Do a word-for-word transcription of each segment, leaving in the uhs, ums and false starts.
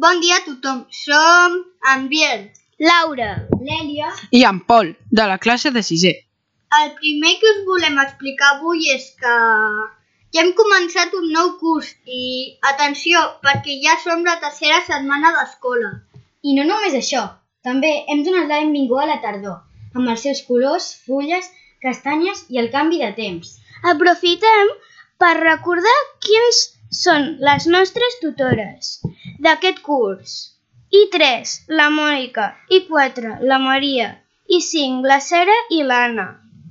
Bon dia a tothom. Som en Biel, Laura, l'Èlia i en Pol, de la classe de sisè. El primer que us volem explicar avui és que ja hem començat un nou curs i, atenció, perquè ja som la tercera setmana d'escola. I no només això, també hem donat la benvinguda a la tardor, amb els seus colors, fulles, castanyes i el canvi de temps. Aprofitem per recordar quins són les nostres tutores d'aquest curs. I tres, la Mònica. I quatre, la Maria. I cinc, la Sara i l'Anna.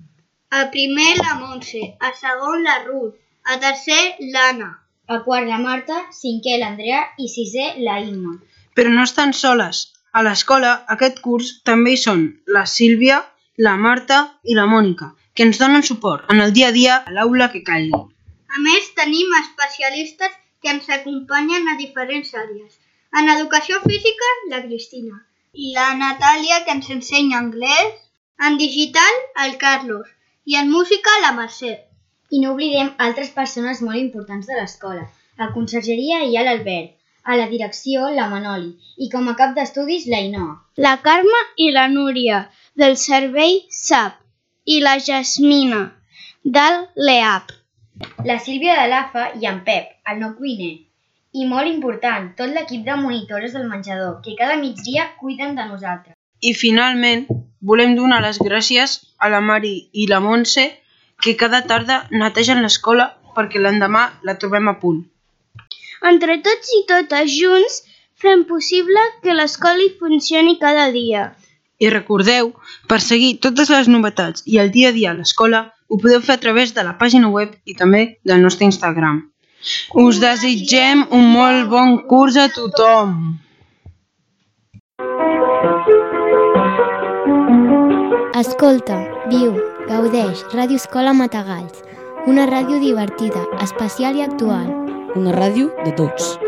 A primer la Montse, a segon la Ruth, a tercer l'Anna, A quart la Marta, cinquè l'Andrea i sisè la Imma. Però no estan soles. A l'escola, aquest curs, també hi són la Sílvia, la Marta i la Mònica, que ens donen suport en el dia a dia a l'aula que calgui. A més, tenim especialistes que ens acompanyen a diferents àrees. En educació física, la Cristina. I la Natàlia, que ens ensenya anglès. En digital, el Carlos. I en música, la Mercè. I no oblidem altres persones molt importants de l'escola. A consergeria hi ha l'Albert, a la direcció la Manoli i com a cap d'estudis la Inoa. La Carme i la Núria, del servei S A P. I la Jasmina, del L E A P. La Sílvia de l'A F A i en Pep, el no cuiner. I molt important, tot l'equip de monitores del menjador, que cada migdia cuiden de nosaltres. I finalment, volem donar les gràcies a la Mari i la Montse, que cada tarda netegen l'escola perquè l'endemà la trobem a punt. Entre tots i totes junts fem possible que l'escola hi funcioni cada dia. I recordeu, per seguir totes les novetats i el dia a dia a l'escola, ho podeu fer a través de la pàgina web i també del nostre Instagram. Us desitgem un molt bon curs a tothom! Escolta, viu, gaudeix, Ràdio Escola Matagalls, una ràdio divertida, especial i actual. Una ràdio de tots.